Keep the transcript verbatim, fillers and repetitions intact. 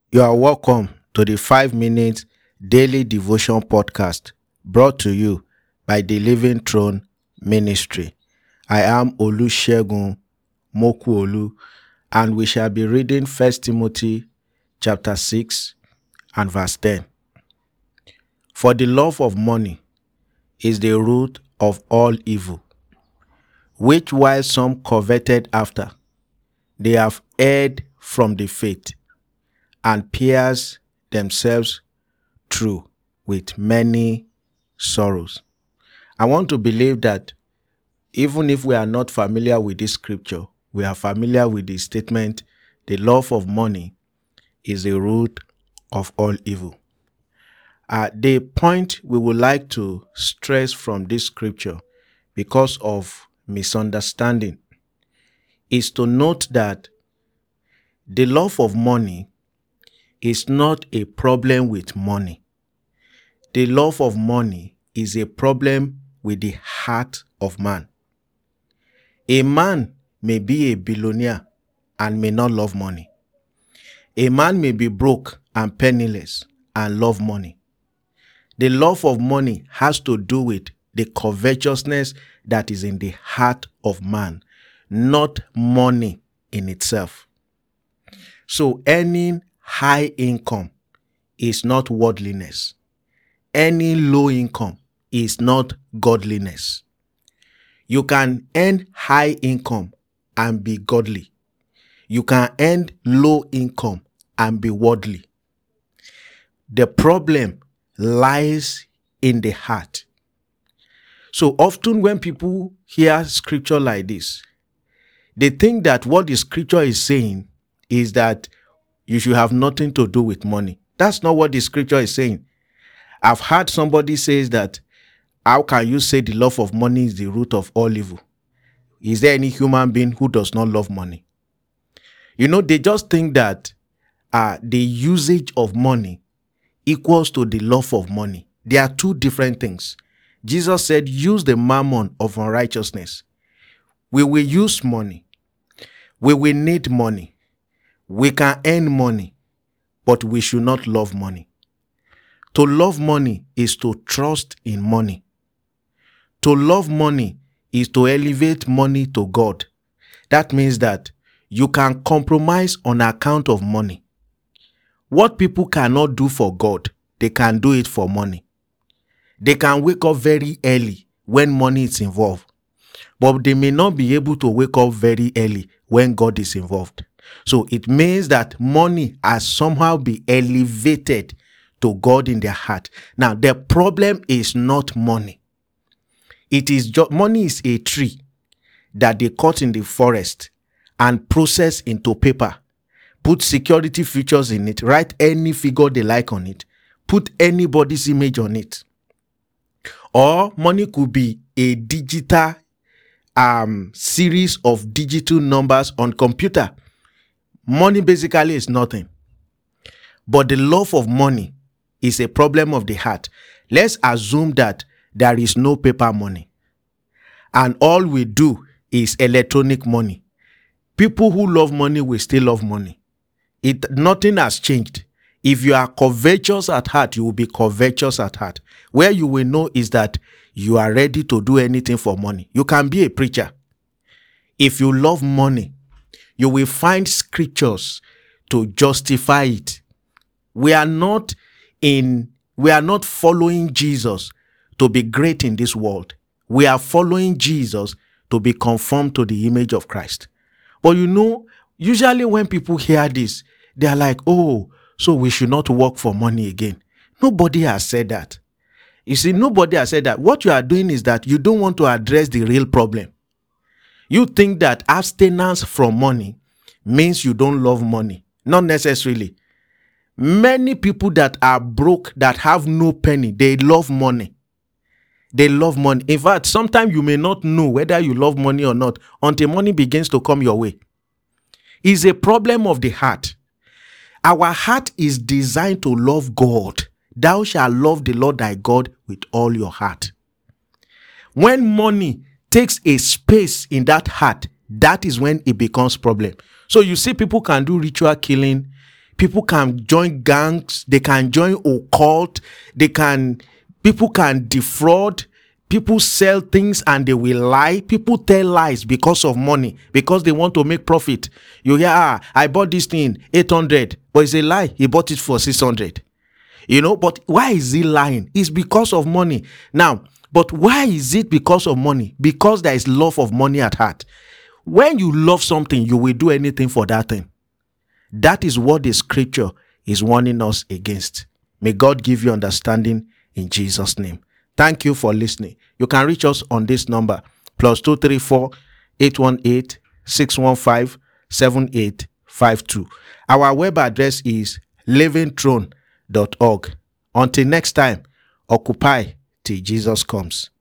You are welcome to the five minute daily devotion podcast brought to you by the Living Throne Ministry. I am Olusegun Mokuolu, and we shall be reading First Timothy chapter six and verse ten. For the love of money is the root of all evil, which while some coveted after, they have erred from the faith and pierced themselves through with many sorrows. I want to believe that even if we are not familiar with this scripture, we are familiar with the statement, the love of money is the root of all evil. Uh, the point we would like to stress from this scripture, because of misunderstanding, is to note that the love of money is not a problem with money. The love of money is a problem with the heart of man. A man may be a billionaire and may not love money. A man may be broke and penniless and love money. The love of money has to do with the covetousness that is in the heart of man, not money in itself. So earning high income is not worldliness. Any low income is not godliness. You can earn high income and be godly. You can earn low income and be worldly. The problem lies in the heart. So often when people hear scripture like this, they think that what the scripture is saying is that you should have nothing to do with money. That's not what the scripture is saying. I've heard somebody says that, how can you say the love of money is the root of all evil? Is there any human being who does not love money? You know, they just think that uh, the usage of money equals to the love of money. They are two different things. Jesus said, use the mammon of unrighteousness. We will use money. We will need money. We can earn money, but we should not love money. To love money is to trust in money. To love money is to elevate money to God. That means that you can compromise on account of money. What people cannot do for God, they can do it for money. They can wake up very early when money is involved, but they may not be able to wake up very early when God is involved. So it means that money has somehow been elevated to God in their heart. Now, the problem is not money. It is just, money is a tree that they cut in the forest and process into paper, put security features in it, write any figure they like on it, put anybody's image on it. Or money could be a digital um, series of digital numbers on computer. Money basically is nothing. But the love of money is a problem of the heart. Let's assume that there is no paper money, and all we do is electronic money. People who love money will still love money. It nothing has changed. If you are covetous at heart, you will be covetous at heart. Where you will know is that you are ready to do anything for money. You can be a preacher. If you love money, you will find scriptures to justify it. We are not in, we are not following Jesus to be great in this world. We are following Jesus to be conformed to the image of Christ. But you know, usually when people hear this, they are like, oh, so we should not work for money again. Nobody has said that. You see, nobody has said that. What you are doing is that you don't want to address the real problem. You think that abstinence from money means you don't love money. Not necessarily. Many people that are broke, that have no penny, they love money. They love money. In fact, sometimes you may not know whether you love money or not until money begins to come your way. It's a problem of the heart. Our heart is designed to love God. Thou shalt love the Lord thy God with all your heart. When money takes a space in that heart, that is when it becomes problem. So you see, people can do ritual killing. People can join gangs. They can join occult. They can, people can defraud. People sell things and they will lie. People tell lies because of money, because they want to make profit. You hear, ah, I bought this thing, eight hundred, but it's a lie. He bought it for six hundred. You know, but why is he lying? It's because of money. Now, but why is it because of money? Because there is love of money at heart. When you love something, you will do anything for that thing. That is what the scripture is warning us against. May God give you understanding in Jesus' name. Thank you for listening. You can reach us on this number, plus two three four, eight one eight, six one five, seven eight five two. Our web address is living throne dot org. Until next time, occupy till Jesus comes.